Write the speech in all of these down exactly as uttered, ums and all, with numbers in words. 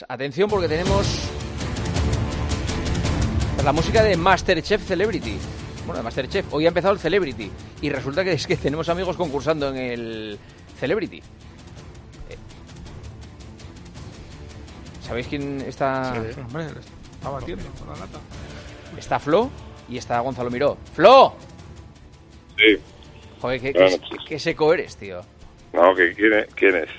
Atención porque tenemos la música de MasterChef Celebrity. Bueno, de MasterChef. Hoy ha empezado el Celebrity. Y resulta que es que tenemos amigos concursando en el Celebrity. Eh. ¿Sabéis quién está? Sí, hombre, está batiendo con la lata. Está Flo y está Gonzalo Miró. ¡Flo! Sí. Joder, qué, qué, qué seco eres, tío. No, que ¿quién es? ¿Quién es?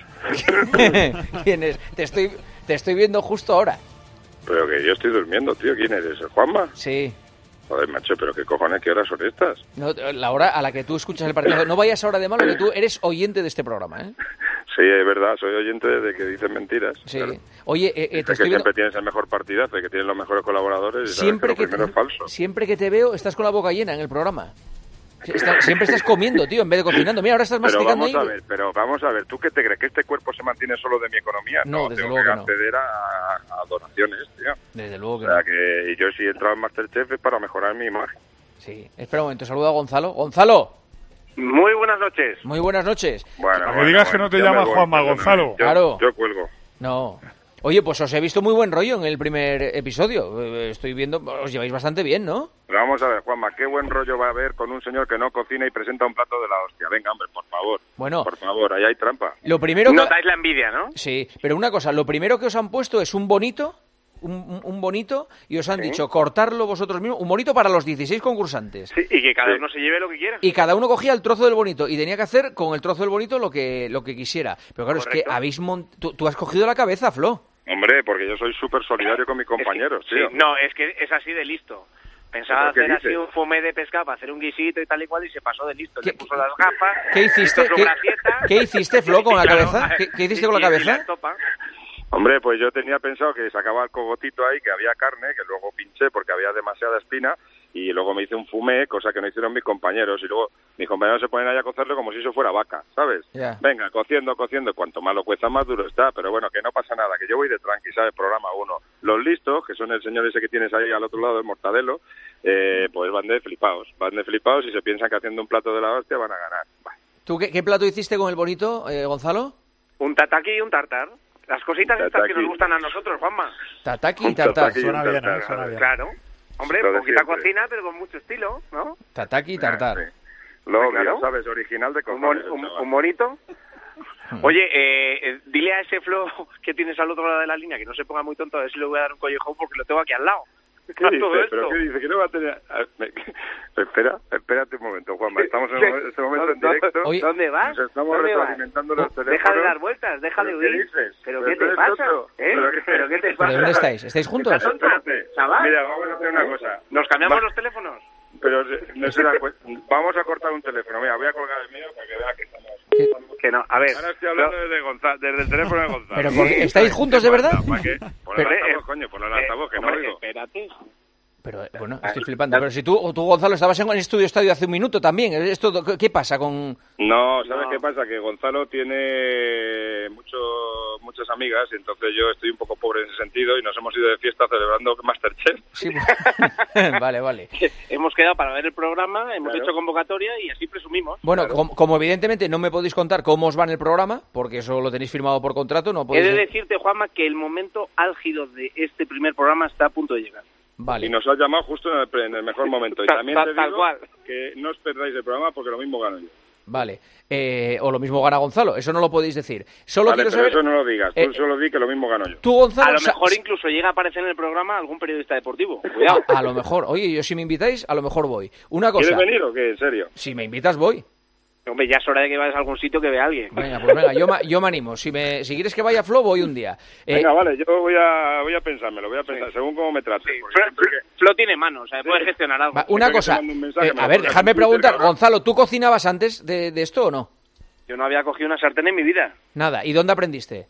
¿Quién es? Te estoy, te estoy viendo justo ahora. Pero que yo estoy durmiendo, tío. ¿Quién eres? ¿El Juanma? Sí. Joder, macho, pero qué cojones, ¿qué horas son estas? No, la hora a la que tú escuchas el partido. No vayas ahora de malo, que tú eres oyente de este programa, ¿eh? Sí, es verdad, soy oyente de que dicen mentiras. Sí. Claro. Oye, eh, eh, te Dice estoy que viendo... siempre tienes el mejor partidazo y que tienes los mejores colaboradores y Siempre sabes que que, lo primero te... es falso. Siempre que te veo, estás con la boca llena en el programa. Está, siempre estás comiendo, tío, en vez de cocinando. Mira, ahora estás Pero masticando vamos ahí. a ver, pero vamos a ver, ¿tú qué te crees? ¿Que este cuerpo se mantiene solo de mi economía? No, No, desde tengo luego que que no. acceder a, a donaciones, tío. Desde luego que O sea, no. que y yo si he entrado en MasterChef es para mejorar mi imagen. Sí. Espera un momento, saludo a Gonzalo. ¡Gonzalo! Muy buenas noches. Muy buenas noches. Bueno, Para que bueno, digas que bueno, no te yo llama me voy, Juanma, perdóname. Gonzalo. Yo, Claro. Yo cuelgo. No. Oye, pues os he visto muy buen rollo en el primer episodio. Eh, Estoy viendo, os lleváis bastante bien, ¿no? Pero vamos a ver, Juanma, qué buen rollo va a haber con un señor que no cocina y presenta un plato de la hostia. Venga, hombre, por favor. Bueno. Por favor, ahí hay trampa. Lo primero que... Notáis la envidia, ¿no? Sí, pero una cosa, lo primero que os han puesto es un bonito, un, un- un bonito, y os han Sí. dicho cortarlo vosotros mismos, un bonito para los dieciséis concursantes. Sí, y que cada Sí. uno se lleve lo que quiera. Y cada uno cogía el trozo del bonito y tenía que hacer con el trozo del bonito lo que, lo que quisiera. Pero claro, es Correcto. que habéis mont... tú, tú has cogido la cabeza, Flo. Hombre, porque yo soy súper solidario con mis compañeros, Es que- tío. sí, no, es que es así de listo. Pensaba ¿Pero qué hacer así dices? un fumé de pescado para hacer un guisito y tal y cual y se pasó de listo. ¿Qué- Le puso las gafas. ¿Qué hiciste? hizo su ¿Qué, gracieta. qué hiciste, Flo, con la Y claro, cabeza? ¿Qué, qué hiciste y- con la y- y cabeza? estopa. Hombre, pues yo tenía pensado que sacaba el cogotito ahí, que había carne, que luego pinché porque había demasiada espina, y luego me hice un fumé, cosa que no hicieron mis compañeros, y luego mis compañeros se ponen ahí a cocerlo como si eso fuera vaca, ¿sabes? Ya. Venga, cociendo, cociendo, cuanto más lo cueza, más duro está, pero bueno, que no pasa nada, que yo voy de tranqui, ¿sabes? Programa uno. Los listos, que son el señor ese que tienes ahí al otro lado, el Mortadelo, eh, pues van de flipaos, van de flipaos y se piensan que haciendo un plato de la hostia van a ganar. Bah. ¿Tú qué, qué plato hiciste con el bonito, eh, Gonzalo? Un tataki y un tartar. Las cositas Un estas que tataki. nos gustan a nosotros, Juanma. Tataki y Un tartar. tataki y un Suena bien, tartar, ¿eh? Suena ¿sabes? bien. Claro. Hombre, Lo de poquita siempre. cocina, pero con mucho estilo, ¿no? Tataki y tartar. Sí. Lo Claro. obvio, ¿sabes? Original de Un, cojones. mon- un, chaval. un bonito. Oye, eh, eh, dile a ese Flo que tienes al otro lado de la línea que no se ponga muy tonto, a ver si le voy a dar un collejón porque lo tengo aquí al lado. ¿Qué A dice? todo ¿Pero esto. qué dice? ¿Que no va a tener...? a- me- Espera, espérate un momento, Juanma. Estamos en ¿Qué? este momento en ¿Dónde- directo. Oye, ¿Dónde vas? Nos estamos ¿Dónde vas? retroalimentando los teléfonos. Deja de dar vueltas, deja de ¿Pero qué huir. dices? ¿Pero ¿Pero qué tú te eres pasa? tonto? ¿Eh? ¿Pero qué- ¿Pero qué te ¿Pero pasa? dónde estáis? ¿Estáis juntos? ¿Estás tonto? Espérate. ¿Chaval? Mira, vamos a hacer una cosa. ¿Nos cambiamos Va- los teléfonos? Pero se- no se da cuenta. Vamos a cortar un teléfono. Mira, voy a colgar el mío para que vea que estamos... Que no, a ver. Ahora estoy hablando desde, Gonza- desde el teléfono de Gonzalo. ¿Pero por qué? ¿Estáis juntos de verdad? ¿Para qué? Por el Pero, altavoz, eh, coño, por el eh, altavoz, que no hombre, oigo. espérate. Pero, eh, bueno, estoy flipando. Pero si tú, tú, Gonzalo, estabas en el estudio estadio hace un minuto también. Esto, ¿qué- ¿Qué pasa con...? No, ¿sabes No. qué pasa? Que Gonzalo tiene mucho, muchas amigas y entonces yo estoy un poco pobre en ese sentido y nos hemos ido de fiesta celebrando Masterchef. Sí, pues- vale, vale. Hemos quedado para ver el programa, hemos Claro. hecho convocatoria y así presumimos. Bueno, Claro. como, como evidentemente no me podéis contar cómo os va en el programa, porque eso lo tenéis firmado por contrato, no He podéis... de decirte, Juanma, que el momento álgido de este primer programa está a punto de llegar. Vale. Y nos has llamado justo en el, pre- en el mejor momento. Y Tal- también tal- te tal digo cual. que no os perdáis el programa porque lo mismo gano yo. Vale. Eh, o lo mismo gana Gonzalo, eso no lo podéis decir. Solo Vale, quiero pero saber... eso no lo digas. Tú eh, solo di que lo mismo gano yo. Tú, Gonzalo... A lo sa- mejor incluso llega a aparecer en el programa algún periodista deportivo. Cuidado. A lo mejor. Oye, yo si me invitáis, a lo mejor voy. Una cosa... ¿Quieres venir o qué? ¿En serio? Si me invitas, voy. Hombre, ya es hora de que vayas a algún sitio que vea a alguien. Venga, pues venga, yo, ma- yo me animo. Si, me, si quieres que vaya Flo, voy un día. Eh, Venga, vale, yo voy a, voy a pensármelo, voy a pensar, Sí. según cómo me trates. Sí, porque Flo, siempre que- Flo tiene manos, o sea, puede Sí. gestionar algo. va, una Siempre que cosa. te mando un mensaje, eh, me a lo ver, pones dejadme en Twitter, preguntar. cabrón. Gonzalo, ¿tú cocinabas antes de, de esto o no? Yo no había cogido una sartén en mi vida. Nada. ¿Y dónde aprendiste?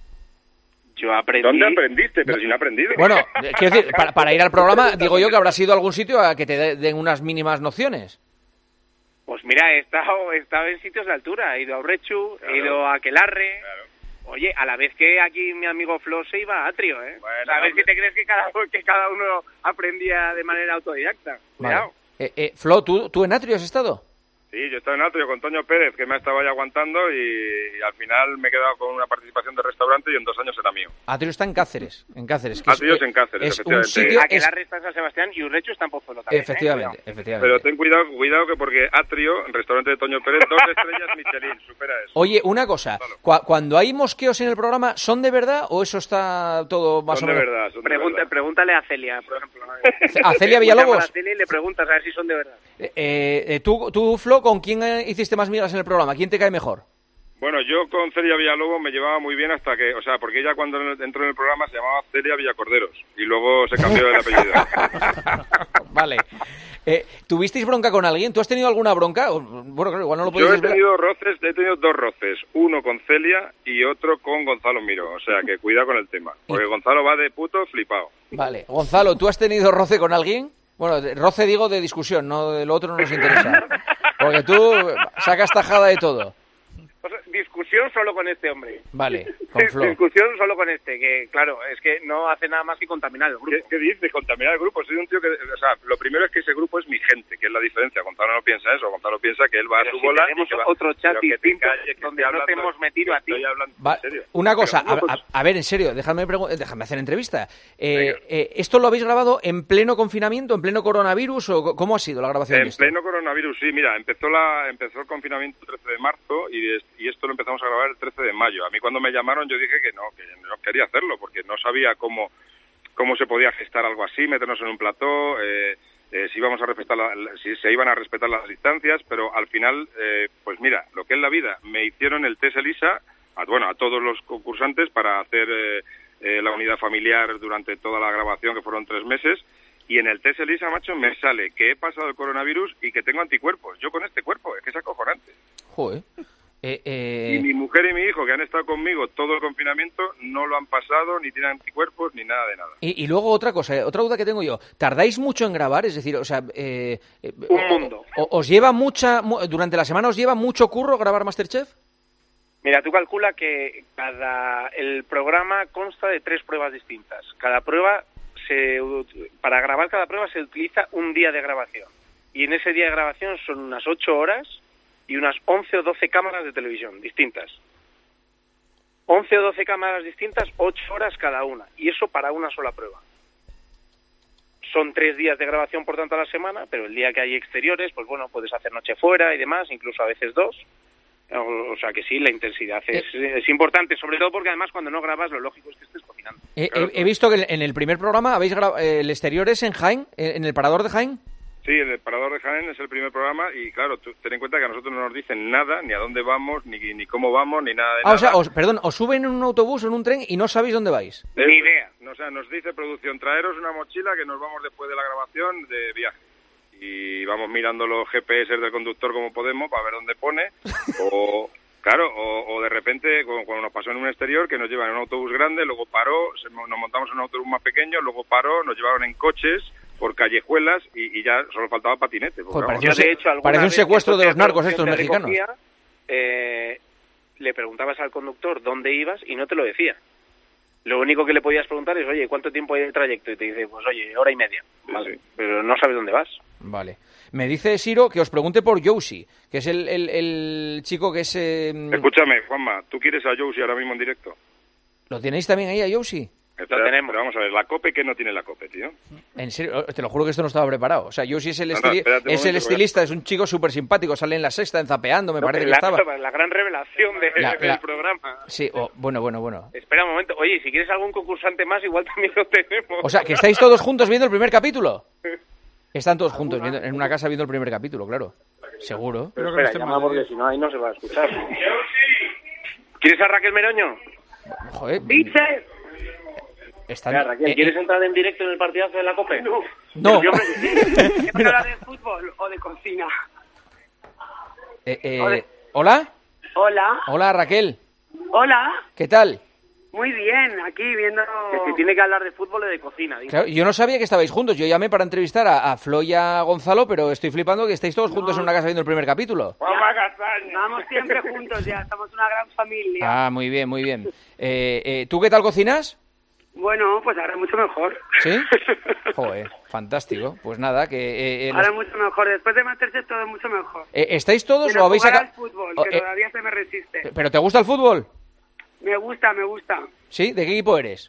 Yo aprendí... ¿Dónde aprendiste? Pero si no he aprendido. Bueno, eh, quiero decir, para, para ir al programa, digo yo que habrás ido a algún sitio a que te de- den unas mínimas nociones. Pues mira, he estado, he estado en sitios de altura. He ido a Urrechu, Claro. he ido a Aquelarre. Claro. Oye, a la vez que aquí mi amigo Flo se iba a Atrio, ¿eh? Bueno, a ver hombre. si te crees que cada, que cada uno aprendía de manera autodidacta. Cuidado. Vale. Eh, eh, Flo, ¿tú, ¿tú en Atrio has estado? Sí, yo estaba en Atrio con Toño Pérez, que me ha estado ahí aguantando y, y al final me he quedado con una participación de restaurante y en dos años era mío. Atrio está en Cáceres, en Cáceres. Que Atrio es, es en Cáceres, es un efectivamente. sitio... Aquelarre es... está en San Sebastián y Urrecho está en Pozuelo también. Efectivamente, ¿eh? efectivamente. Pero ten cuidado, cuidado que porque Atrio, restaurante de Toño Pérez, dos estrellas Michelin, supera eso. Oye, una cosa, cu cuando hay mosqueos en el programa, ¿son de verdad o eso está todo más son o menos? de verdad, son de Pregunta, verdad. Pregúntale a Celia, por ejemplo. ¿A Celia Villalobos? A Celia y le preguntas a ver si son de verdad. Eh, eh, ¿tú, tú, Flo, con quién eh, hiciste más migas en el programa? ¿Quién te cae mejor? Bueno, yo con Celia Villalobos me llevaba muy bien hasta que, o sea, porque ella cuando entró en el programa se llamaba Celia Villacorderos y luego se cambió el apellido. Vale. Eh, ¿Tuvisteis bronca con alguien? ¿Tú has tenido alguna bronca? Bueno, claro, igual no lo podéis Yo he desvelar. tenido roces, he tenido dos roces, uno con Celia y otro con Gonzalo Miro, o sea, que cuidado con el tema, porque Gonzalo va de puto flipado. Vale. Gonzalo, ¿tú has tenido roce con alguien? Bueno, de- roce digo de discusión, no de lo otro no nos interesa. Porque tú sacas tajada de todo. O sea, discusión solo con este hombre. Vale, con Flo. Discusión solo con este, que claro, es que no hace nada más que contaminar el grupo. ¿Qué, qué dices? Contaminar el grupo. Soy un tío que, o sea, lo primero es que ese grupo es mi gente, que es la diferencia. Gonzalo no piensa eso, Gonzalo piensa que él va Pero a su si bola tenemos y que va... otro chat pero que te distinto calles, que donde estoy no te hablando- hemos metido a ti. Estoy hablando Va- en serio. Una cosa, Pero, a, pues, a- a ver, en serio, déjame, pregu- déjame hacer entrevista. Eh, Venga. eh, ¿Esto lo habéis grabado en pleno confinamiento, en pleno coronavirus o co- cómo ha sido la grabación de En esto? pleno coronavirus, sí, mira, empezó la empezó el confinamiento el trece de marzo y, es- y esto lo empezamos a grabar el trece de mayo. A mí cuando me llamaron yo dije que no, que no quería hacerlo porque no sabía cómo cómo se podía gestar algo así, meternos en un plató, eh, eh, si íbamos a respetar la- la- si se iban a respetar las distancias, pero al final, eh, pues mira, lo que es la vida, me hicieron el test ELISA, a, bueno, a todos los concursantes para hacer eh, eh, la unidad familiar durante toda la grabación, que fueron tres meses. Y en el test ELISA, macho, me sale que he pasado el coronavirus y que tengo anticuerpos. Yo con este cuerpo, es que es acojonante. Joder. Eh, eh, Y mi mujer y mi hijo, que han estado conmigo todo el confinamiento, no lo han pasado, ni tienen anticuerpos, ni nada de nada. y, y luego otra cosa, eh, otra duda que tengo yo. ¿Tardáis mucho en grabar? Es decir, o sea... eh, eh, Un o- mundo. o- ¿Os lleva mucha... mu- durante la semana os lleva mucho curro grabar MasterChef? Mira, tú calcula que cada el programa consta de tres pruebas distintas. Cada prueba, se para grabar cada prueba se utiliza un día de grabación. Y en ese día de grabación son unas ocho horas y unas once o doce cámaras de televisión distintas. once o doce cámaras distintas, ocho horas cada una. Y eso para una sola prueba. Son tres días de grabación, por tanto, a la semana, pero el día que hay exteriores, pues bueno, puedes hacer noche fuera y demás, incluso a veces dos. O, o sea que sí, la intensidad es, es importante, sobre todo porque además cuando no grabas lo lógico es que estés cocinando. Eh, Claro. he, he visto que en el primer programa habéis grabado... eh, ¿El exterior es en Jaén? eh, ¿En el parador de Jaén? Sí, el Parador de Jaén es el primer programa y claro, tú, ten en cuenta que a nosotros no nos dicen nada, ni a dónde vamos, ni, ni cómo vamos, ni nada de Ah, nada. o sea, os, perdón, os suben en un autobús o en un tren y no sabéis dónde vais. Es- Ni idea. O sea, nos dice producción, traeros una mochila que nos vamos después de la grabación de viaje. Y vamos mirando los G P S del conductor como podemos para ver dónde pone. O, claro, o, o de repente, como cuando nos pasó en un exterior, que nos llevan en un autobús grande, luego paró, se- nos montamos en un autobús más pequeño, luego paró, nos llevaron en coches por callejuelas y, y ya solo faltaba patinete. porque, Joder, vamos, Yo Yo, sé- de hecho, alguna parece un vez secuestro que de los el narcos coche estos te mexicanos. recogía, eh, le preguntabas al conductor dónde ibas y no te lo decía. Lo único que le podías preguntar es, oye, ¿cuánto tiempo hay de trayecto? Y te dice, pues oye, hora y media. Sí, Vale, sí. pero no sabes dónde vas. Vale. Me dice Siro que os pregunte por Josie, que es el, el, el chico que es... eh, Escúchame, Juanma, ¿tú quieres a Josie ahora mismo en directo? ¿Lo tenéis también ahí a Josie? Espera, tenemos. Pero vamos a ver, la COPE, ¿qué no tiene la COPE, tío? En serio, te lo juro que esto no estaba preparado. O sea, Josie es el, No, no, estili- espérate un es el momento, estilista, es un chico súper simpático, sale en la sexta, en Zapeando, me parece que la, estaba. la gran revelación de- La- del la- programa. Sí, oh, bueno, bueno, bueno. Espera un momento. Oye, si quieres algún concursante más, igual también lo tenemos. O sea, que estáis todos juntos viendo el primer capítulo. Están todos juntos viendo, en una casa viendo el primer capítulo, claro. Seguro. Espero que no Espera, esté llama mal. porque si no, ahí no se va a escuchar. ¿Quieres a Raquel Meroño? Joder. Dice, Están, Espera, Raquel, eh, ¿quieres eh, entrar en directo en el partidazo de la COPE? No. no. Yo me- ¿qué Mira, hablar de fútbol o de cocina? eh, eh, Joder. ¿Hola? Hola, Hola, Raquel. hola, ¿Qué tal? muy bien, aquí viendo... Que si tiene que hablar de fútbol o de cocina. dice. Claro, yo no sabía que estabais juntos. Yo llamé para entrevistar a, a Flo y a Gonzalo, pero estoy flipando que estáis todos juntos en una casa viendo el primer capítulo. Juanma Castaño. Vamos siempre juntos ya, somos una gran familia. Ah, muy bien, muy bien. Eh, eh, ¿Tú qué tal cocinas? Bueno, pues ahora mucho mejor. ¿Sí? Joder, fantástico. Pues nada, que... Eh, eh, Ahora los- mucho mejor. Después de Masterchef todo mucho mejor. eh, ¿Estáis todos Quiero o habéis jugar sacado...? al fútbol, o- que eh, todavía se me resiste. ¿Pero te gusta el fútbol? Me gusta, me gusta. ¿Sí? ¿De qué equipo eres?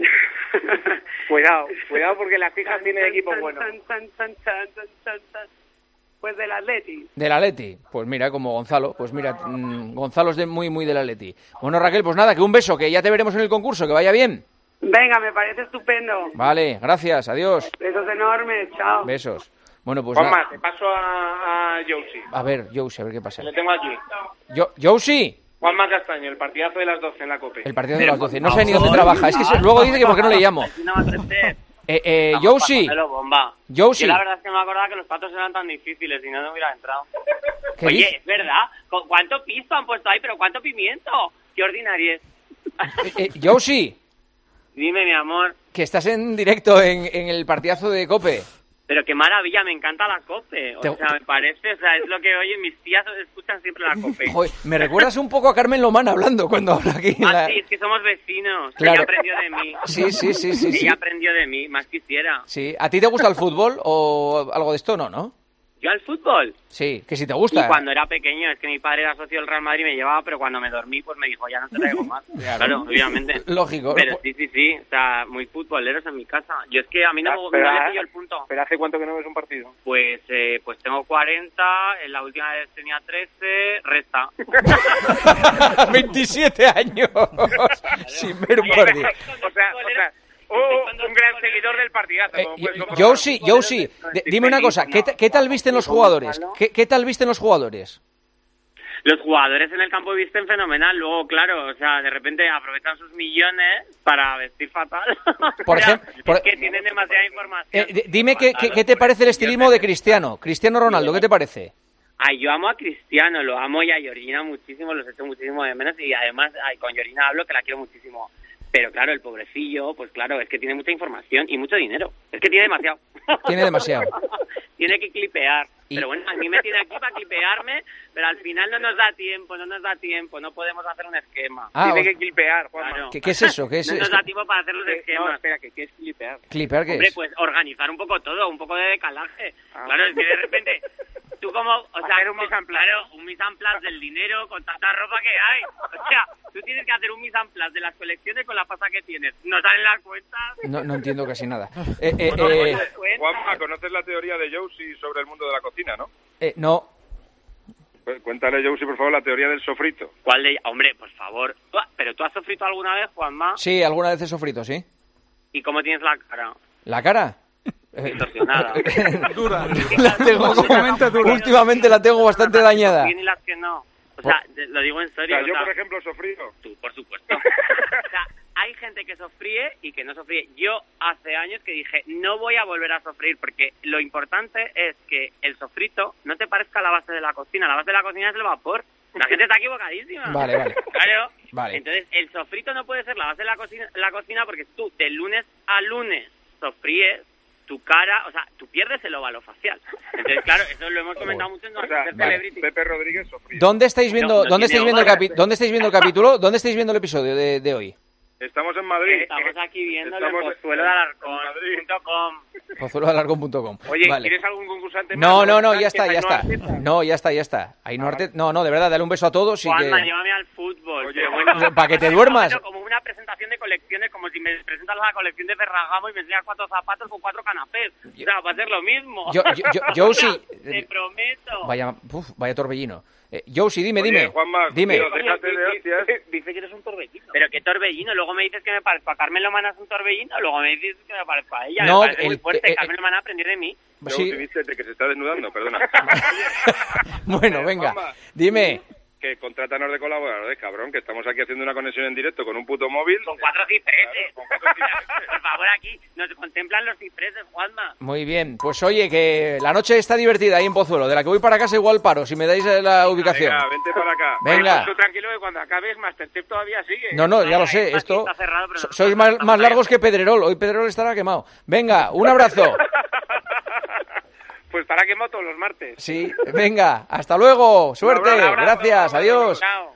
Cuidado, cuidado porque las hijas tienen equipos Tan, buenos. tan, tan, tan, tan, tan, tan, tan. Pues del Atleti. Del Atleti. Pues mira, como Gonzalo. Pues mira, mm, Gonzalo es de muy, muy del Atleti. Bueno, Raquel, pues nada, que un beso, que ya te veremos en el concurso, que vaya bien. Venga, me parece estupendo. Vale, gracias, adiós. Besos enormes, chao. Besos. Bueno, pues Juanma, nada. te paso a, a Josie. A ver, Josie, a ver qué pasa. Le tengo aquí. Yo, Josie, Juanma Castaño, el partidazo de las doce en la COPE. el partido de las doce. No sé ni dónde trabaja. Es que se- luego dice que por qué no le llamo. No me atreves. Eh, eh, Josie, Pasándolo bomba. Josie. Yo la verdad es que me acordaba que los patos eran tan difíciles y no me hubiera entrado. ¿qué Oye, dices? es verdad. ¿Cu- ¿Cuánto pisto han puesto ahí? ¿Pero cuánto pimiento? ¡Qué ordinariez! Eh, eh, Josie, Dime, mi amor. que estás en directo en, en el partidazo de COPE. Pero qué maravilla, me encanta la COPE. O Te- sea, me parece, o sea, es lo que oye, mis tías escuchan siempre la COPE. Joder, me recuerdas un poco a Carmen Lomán hablando cuando habla aquí. en Ah, la- sí, es que somos vecinos. Claro. Ella aprendió de mí. Sí, sí, sí, sí, sí. Ella aprendió de mí, más quisiera. Sí. ¿A ti te gusta el fútbol o algo de esto? No, ¿no? Yo al fútbol. Sí, que si te Y gusta. cuando era pequeño, es que mi padre era socio del Real Madrid y me llevaba, pero cuando me dormí, pues me dijo, ya no te traigo más. Claro. Claro, obviamente. Lógico. Pero sí, sí, sí, o sea, muy futboleros en mi casa. Yo es que a mí no, me- Pero, no le ah, pillo el punto. ¿Pero hace cuánto que no ves un partido? Pues eh, pues tengo cuarenta, en la última vez tenía trece, resta. veintisiete años sin ver un partido. O sea, o sea, oh, un gran seguidor del partidazo. Eh, como puedes comprobar. Josie, Josie, de- dime una cosa, ¿qué, ta- qué tal visten los jugadores? ¿Qué, qué tal visten los jugadores? Los jugadores en el campo visten fenomenal, luego, claro, o sea, de repente aprovechan sus millones para vestir fatal. Por O sea, ejem- por- es que tienen demasiada información. Eh, d- dime qué, qué- qué te parece el estilismo de Cristiano, Cristiano Ronaldo, ¿qué te parece? Ay, yo amo a Cristiano, lo amo, y a Georgina muchísimo, los echo muchísimo de menos, y además ay, con Georgina hablo que la quiero muchísimo. Pero claro, el pobrecillo, pues claro, es que tiene mucha información y mucho dinero. Es que tiene demasiado. Tiene demasiado. Tiene que clipear. Y- Pero bueno, a mí me tiene aquí para clipearme, pero al final no nos da tiempo, no nos da tiempo, no podemos hacer un esquema. Ah, Tiene o- que clipear, Juanma. Claro. ¿Qué, qué es eso? ¿Qué es, No es nos que- da tiempo para hacer los Eh, esquemas. No, espera, que ¿qué es clipear? Clipear, ¿qué Hombre, es? pues organizar un poco todo, un poco de decalaje. Ah. Claro, es que de repente tú como, o sea, Hacer un mise en place. claro, un mise en place del dinero con tanta ropa que hay. O sea, tú tienes que hacer un mise en place de las colecciones con la pasta que tienes. No salen las cuentas. No, no entiendo casi nada. Eh, eh, No eh, salen las cuentas. Juanma, ¿conoces la teoría de Josie sobre el mundo de la cocina, no? eh, no, Pues cuéntale, Josie, por favor, la teoría del sofrito. ¿Cuál de Hombre, por favor. ¿Tú ha- ¿Pero tú has sofrito alguna vez, Juanma? sí, alguna vez he sofrito, sí. ¿Y cómo tienes la cara? ¿La cara? Distorsionada. Dura. La tengo como- Últimamente dura. últimamente la tengo bastante dañada. Y ni las que no. O sea, te- lo digo en O serio. sea, o yo, sea, por ejemplo, sofrito. Tú, por supuesto. O sea, hay gente que sofríe y que no sofríe. Yo hace años que dije, no voy a volver a sofreír, porque lo importante es que el sofrito no te parezca la base de la cocina. La base de la cocina es el vapor. La gente está equivocadísima. Vale, vale. Claro. Vale. Entonces, el sofrito no puede ser la base de la cocina, la cocina porque tú de lunes a lunes sofríes, tu cara, o sea, tú pierdes el óvalo facial. Entonces, claro, eso lo hemos comentado mucho en O sea, Ser vale. Celebrity. Pepe Rodríguez sofrito. ¿Dónde estáis viendo, No, no dónde tiene estáis viendo el obras, capi- pero- dónde estáis viendo el capítulo? ¿Dónde estáis viendo el episodio de, de hoy? Estamos en Madrid. Estamos aquí viendo el Estamos pozuelo de en alarcón Madrid. punto com. pozuelo de alarcón punto com. Oye, Vale. ¿tienes algún concursante más? No, no, no, ¿Sabes ya está, que ya Ainhoa está. Arteta? No, ya está, ya está. Ainhoa Arteta- no, no, de verdad, dale un beso a todos y Juanma, que... llévame al fútbol. Oye, pero bueno, para que te duermas. Bueno, como una presentación de colecciones, como si me presentas la colección de Ferragamo y me enseñas cuatro zapatos con cuatro canapés. O sea, va a ser lo mismo. Yo- yo- yo- Josie, Te prometo. Vaya, uf, vaya torbellino. Eh, Josie, dime, Oye, dime. Juanma, dime. tío, déjate de hostias. Dice que eres un torbellino. Pero qué torbellino, luego me dices que me parezco a Carmen Lomana es un torbellino, luego me dices que me parezco a ella. No, me parece muy el- fuerte, eh, Carmen Lomana aprender de mí. Sí. Josie, vístete, que se está desnudando, perdona. Bueno, Eh, venga, Juanma. dime. Que contrátanos de colaboradores, cabrón, que estamos aquí haciendo una conexión en directo con un puto móvil. Con cuatro cipreses. Claro, con cuatro cipreses. Por favor, aquí nos contemplan los cipreses, Juanma. Muy bien, pues oye, que la noche está divertida ahí en Pozuelo, de la que voy para casa igual paro, si me dais eh, la ubicación. Venga, vente para acá. Venga. Pues tú tranquilo que cuando acabes Masterchef todavía sigue. No, no, ya lo sé, Aquí esto... está cerrado, pero so- nosotros Sois más, estamos más ahí. largos que Pedrerol, hoy Pedrerol estará quemado. Venga, un abrazo. Pues estará quemado todos los martes. Sí, venga, hasta luego, suerte, Un abrazo, gracias, un abrazo. adiós. Chao.